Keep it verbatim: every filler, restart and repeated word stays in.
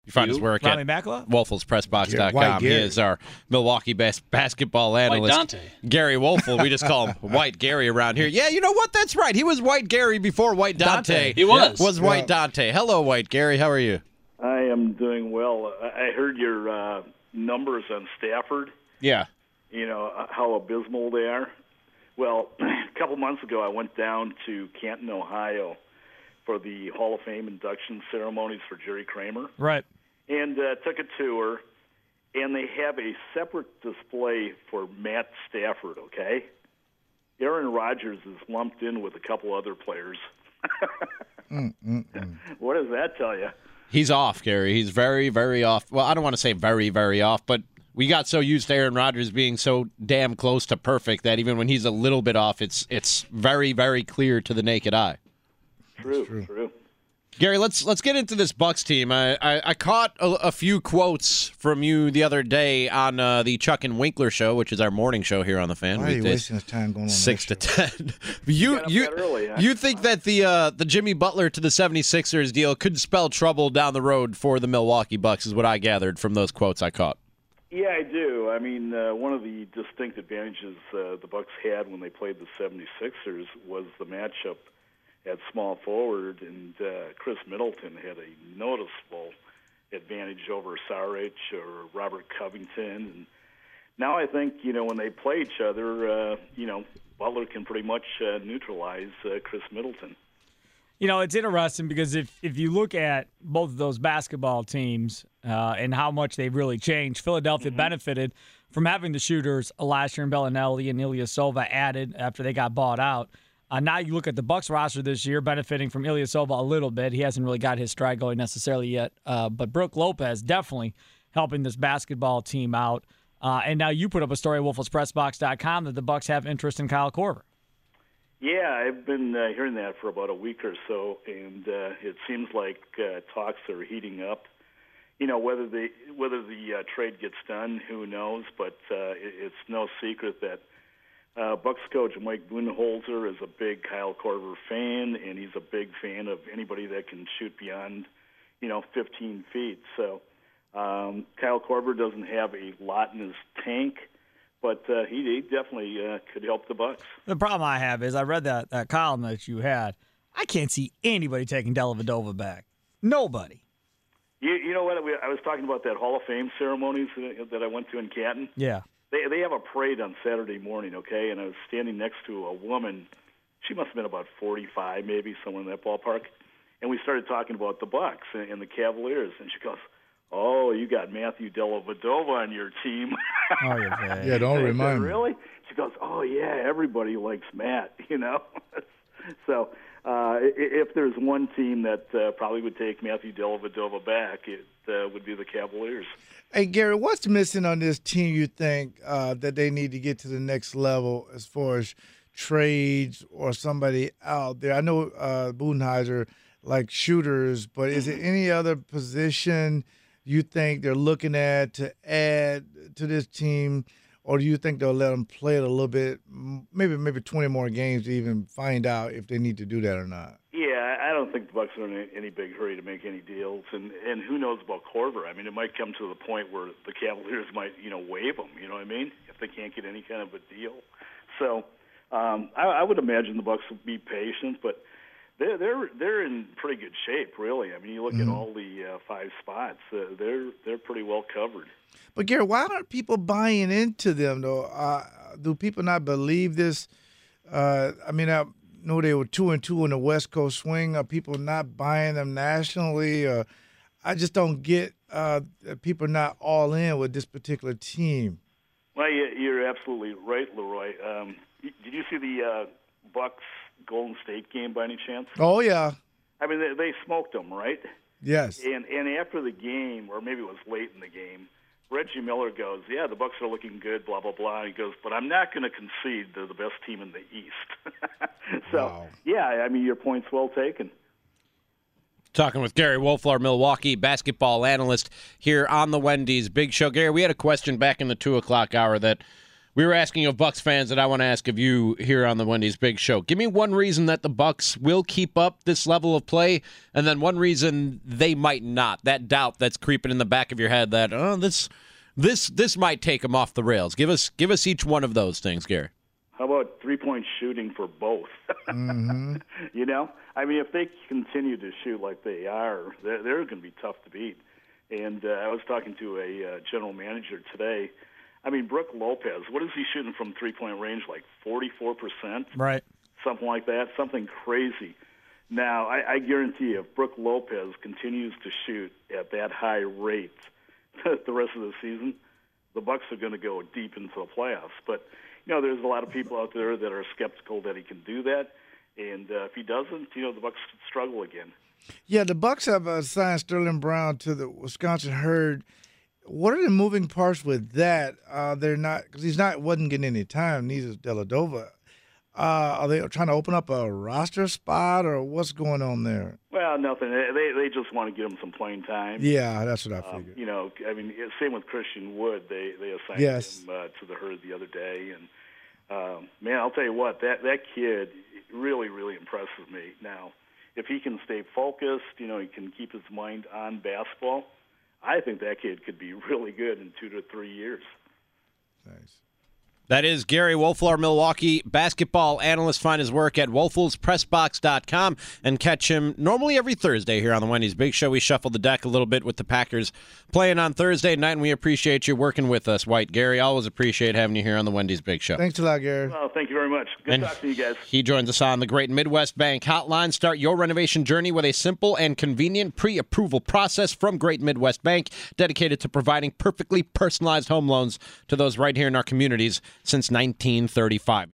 You find his work Ronnie at Makala? Wolfels Press Box dot White com. He Gary. is our Milwaukee bas- basketball analyst. White Dante. Gary Wolfel. We just call him White Gary around here. Yeah, you know what? That's right. He was White Gary before White Dante. Dante. He was. Was Yeah. White Dante. Hello, White Gary. How are you? I am doing well. I I heard your uh, numbers on Stafford, Yeah. you know, uh, how abysmal they are. Well, a couple months ago, I went down to Canton, Ohio for the Hall of Fame induction ceremonies for Jerry Kramer Right. and uh, took a tour, and they have a separate display for Matt Stafford, okay? Aaron Rodgers is lumped in with a couple other players. Mm, mm, mm. What does that tell you? He's off, Gary. He's very, very off. Well, I don't want to say very, very off, but we got so used to Aaron Rodgers being so damn close to perfect that even when he's a little bit off, it's it's very, very clear to the naked eye. True, true. true. Gary, let's let's get into this Bucks team. I, I, I caught a, a few quotes from you the other day on uh, the Chuck and Winkler show, which is our morning show here on the Fan. Why are you weekdays, wasting his time going on six to that show? ten. you got up you that early, huh? you think that the uh, the Jimmy Butler to the seventy-sixers deal could spell trouble down the road for the Milwaukee Bucks? Is what I gathered from those quotes I caught. Yeah, I do. I mean, uh, one of the distinct advantages uh, the Bucks had when they played the seventy-sixers was the matchup at small forward, and uh, Chris Middleton had a noticeable advantage over Saric or Robert Covington. And now I think, you know, when they play each other, uh, you know, Butler can pretty much uh, neutralize uh, Chris Middleton. You know, it's interesting because if, if you look at both of those basketball teams uh, and how much they've really changed, Philadelphia Mm-hmm. benefited from having the shooters last year in Bellinelli and Ilyasova added after they got bought out. Uh, now you look at the Bucks roster this year, benefiting from Ilyasova a little bit. He hasn't really got his stride going necessarily yet, uh, but Brook Lopez definitely helping this basketball team out. Uh, and now you put up a story at Wolfels Press Box dot com that the Bucks have interest in Kyle Korver. Yeah, I've been uh, hearing that for about a week or so, and uh, it seems like uh, talks are heating up. You know, whether the whether the uh, trade gets done, who knows? But uh, it, it's no secret that uh, Bucks coach Mike Budenholzer is a big Kyle Korver fan, and he's a big fan of anybody that can shoot beyond, you know, fifteen feet. So um, Kyle Korver doesn't have a lot in his tank. But uh, he, he definitely uh, could help the Bucks. The problem I have is I read that, that column that you had. I can't see anybody taking Dellavedova back. Nobody. You, you know what? We, I was talking about that Hall of Fame ceremonies that, that I went to in Canton. Yeah. They they have a parade on Saturday morning, okay? And I was standing next to a woman. She must have been about forty-five, maybe, somewhere in that ballpark. And we started talking about the Bucks and, and the Cavaliers. And she goes, "Oh, you got Matthew Dellavedova on your team." Oh, yeah. Yeah, don't I said, remind me. Really? She goes, "Oh yeah, everybody likes Matt," you know. So uh, i- if there's one team that uh, probably would take Matthew Dellavedova back, it uh, would be the Cavaliers. Hey, Gary, what's missing on this team you think uh, that they need to get to the next level as far as trades or somebody out there? I know uh, Budenholzer like shooters, but is there any other position you think they're looking at to add to this team, or do you think they'll let them play it a little bit, maybe maybe twenty more games to even find out if they need to do that or not? Yeah, I don't think the Bucks are in any- any big hurry to make any deals, and and who knows about Korver? I mean, it might come to the point where the Cavaliers might, you know, waive him. You know what I mean? If they can't get any kind of a deal, so um, I, I would imagine the Bucks will be patient, but they're they're they're in pretty good shape, really. I mean, you look Mm-hmm. at all the uh, five spots; uh, they're they're pretty well covered. But Gary, why aren't people buying into them though? Uh, do people not believe this? Uh, I mean, I know they were two and two in the West Coast swing. Are people not buying them nationally? Uh, I just don't get uh, that people not all in with this particular team. Well, you, you're absolutely right, Leroy. Um, y- did you see the uh, Bucks Golden State game by any chance? Oh yeah, I mean, they, they smoked them, right? yes. And and after the game, or maybe it was late in the game, Reggie Miller goes, "Yeah, the Bucks are looking good, blah blah blah." He goes, "But I'm not going to concede they're the best team in the East." so, Wow. yeah, I mean, your point's well taken. Talking with Gary Wolfler, Milwaukee basketball analyst here on the Wendy's Big Show. Gary, we had a question back in the two o'clock hour that We were asking of Bucks fans, and I want to ask of you here on the Wendy's Big Show. Give me one reason that the Bucks will keep up this level of play, and then one reason they might not. That doubt that's creeping in the back of your head that oh, this, this, this might take them off the rails. Give us, give us each one of those things, Gary. How about three-point shooting for both? Mm-hmm. You know, I mean, if they continue to shoot like they are, they're, they're going to be tough to beat. And uh, I was talking to a uh, general manager today. I mean, Brook Lopez, what is he shooting from three-point range, like forty-four percent? Right. Something like that, something crazy. Now, I, I guarantee you, if Brook Lopez continues to shoot at that high rate the rest of the season, the Bucks are going to go deep into the playoffs. But, you know, there's a lot of people out there that are skeptical that he can do that. And uh, if he doesn't, you know, the Bucks struggle again. Yeah, the Bucks have uh, signed Sterling Brown to the Wisconsin Herd. What are the moving parts with that? Uh, they're not because he's not wasn't getting any time. Neither is Deladova. Uh, are they trying to open up a roster spot, or what's going on there? Well, nothing. They they just want to give him some playing time. Yeah, that's what I figured. Um, you know, I mean, same with Christian Wood. They they assigned yes. him uh, to the Herd the other day, and um, man, I'll tell you what, that that kid really really impresses me. Now, if he can stay focused, you know, he can keep his mind on basketball. I think that kid could be really good in two to three years. Nice. That is Gary Woelfel, our Milwaukee basketball analyst. Find his work at woelfels press box dot com and catch him normally every Thursday here on the Wendy's Big Show. We shuffled the deck a little bit with the Packers playing on Thursday night, and we appreciate you working with us, White. Gary, always appreciate having you here on the Wendy's Big Show. Thanks a lot, Gary. Well, thank you very much. Good And talking to you guys. He joins us on the Great Midwest Bank Hotline. Start your renovation journey with a simple and convenient pre-approval process from Great Midwest Bank, dedicated to providing perfectly personalized home loans to those right here in our communities since nineteen thirty-five.